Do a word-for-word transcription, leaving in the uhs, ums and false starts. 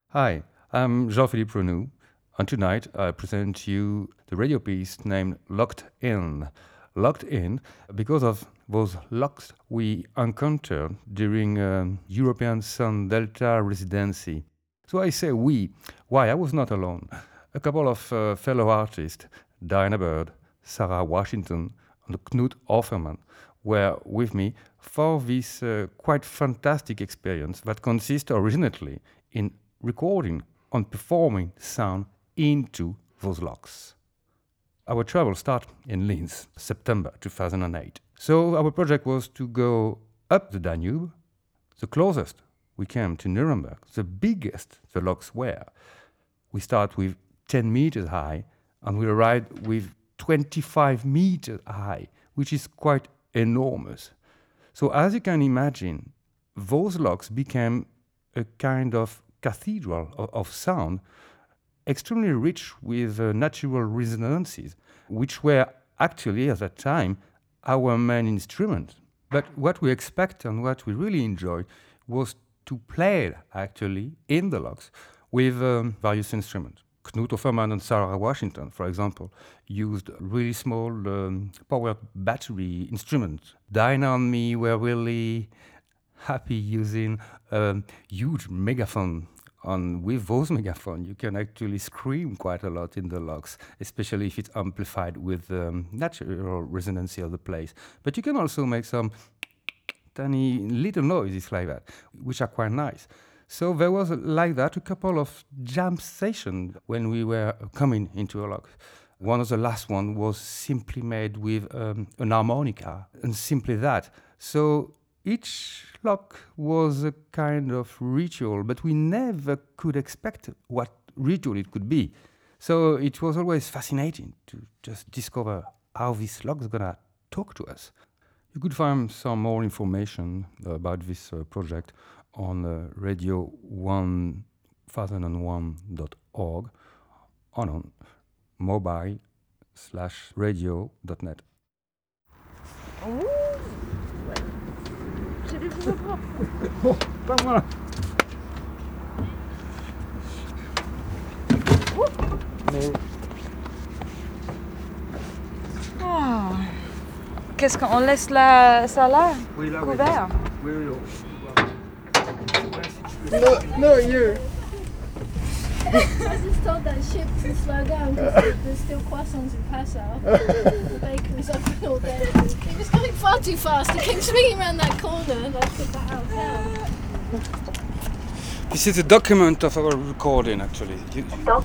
Hi, I'm Jean-Philippe Renou, and tonight I present to you the radio piece named Locked In. Locked In because of those locks we encountered during um, European Sun Delta residency. So I say we. Why? I was not alone. A couple of uh, fellow artists, Diana Bird, Sarah Washington, and Knut Offerman, were with me for this uh, quite fantastic experience that consists originally in recording and performing sound into those locks. Our travel started in Linz, September two thousand eight. So our project was to go up the Danube. The closest we came to Nuremberg, the biggest the locks were. We start with ten meters high and we arrived with twenty-five meters high, which is quite enormous. So as you can imagine, those locks became a kind of cathedral of, of sound, extremely rich with uh, natural resonances, which were actually at that time our main instrument. But what we expect and what we really enjoyed was to play actually in the locks with um, various instruments. Knut Offerman and Sarah Washington, for example, used really small um, powered battery instruments. Diana and me were really happy using a huge megaphone. And with those megaphones, you can actually scream quite a lot in the locks, especially if it's amplified with um, natural resonance of the place. But you can also make some tiny little noises like that, which are quite nice. So there was, like that, a couple of jam sessions when we were coming into a lock. One of the last one was simply made with um, an harmonica, and simply that. So each lock was a kind of ritual, but we never could expect what ritual it could be. So it was always fascinating to just discover how this lock is gonna talk to us. You could find some more information about this uh, project on uh, radio one thousand one dot org or on mobile slash radio dot net. Oh, pas moi là. Mais... Oh. Qu'est-ce qu'on laisse la, ça là, oui, là couvert? Oui, oui, oui. No, no, you. I just told that ship to slow down because there's still croissants in Passau. The bakery's open all day. He was going far too fast. He came swinging around that corner and I took that out down. This is a document of our recording, actually. You, Stop